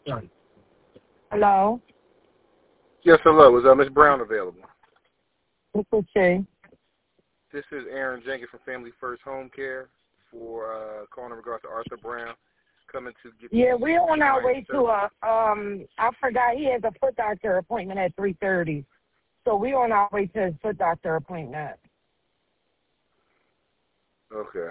Hello? Yes, hello. Is Miss Brown available? This is she. This is Aaron Jenkins from Family First Home Care for calling in regards to Arthur Brown coming to get. Yeah, we're on our way to I forgot he has a foot doctor appointment at 3:30. So we're on our way to his foot doctor appointment. Okay.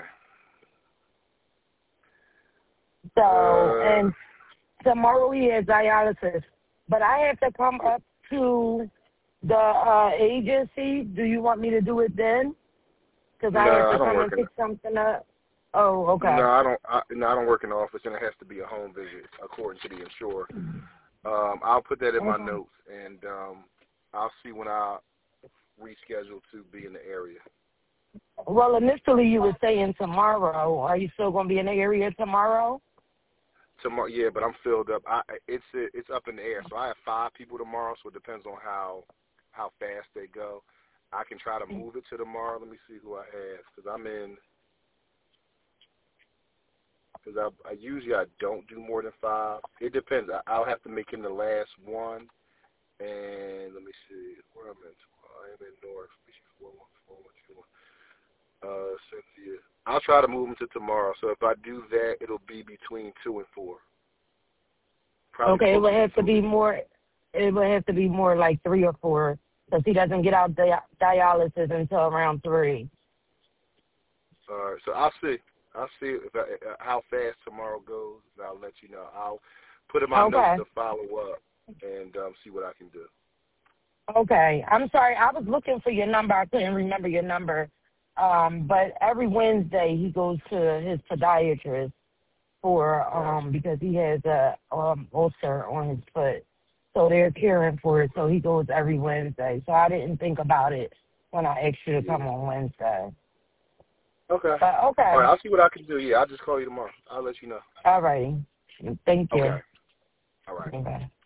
So, and tomorrow he has dialysis. But I have to come up to the agency. Do you want me to do it then? Because I have to come and pick something up. Oh, okay. No, I don't work in the office, and it has to be a home visit according to the insurer. I'll put that in my notes, and I'll see when I reschedule to be in the area. Well, initially you were saying tomorrow. Are you still going to be in the area tomorrow? Tomorrow, yeah, but I'm filled up. It's up in the air. So I have 5 people tomorrow. So it depends on how fast they go. I can try to move it to tomorrow. Let me see who I have because I'm in. Because I usually don't do more than 5. It depends. I'll have to make him the last one. And let me see where I'm in. I am in North. 414-121. Cynthia. I'll try to move him to tomorrow. So if I do that, it'll be between 2 and 4. Probably okay, it would have to be more. It would have to be more like 3 or 4 because he doesn't get out dialysis until around 3. All right. So I'll see. I'll see how fast tomorrow goes, and I'll let you know. I'll put in my notes to follow up and see what I can do. Okay. I'm sorry. I was looking for your number. I couldn't remember your number. But every Wednesday he goes to his podiatrist for because he has a ulcer on his foot. So they're caring for it. So he goes every Wednesday. So I didn't think about it when I asked you to come on Wednesday. Okay. But, okay. All right. I'll see what I can do. Yeah, I'll just call you tomorrow. I'll let you know. All right. Thank you. Okay. All right. Bye.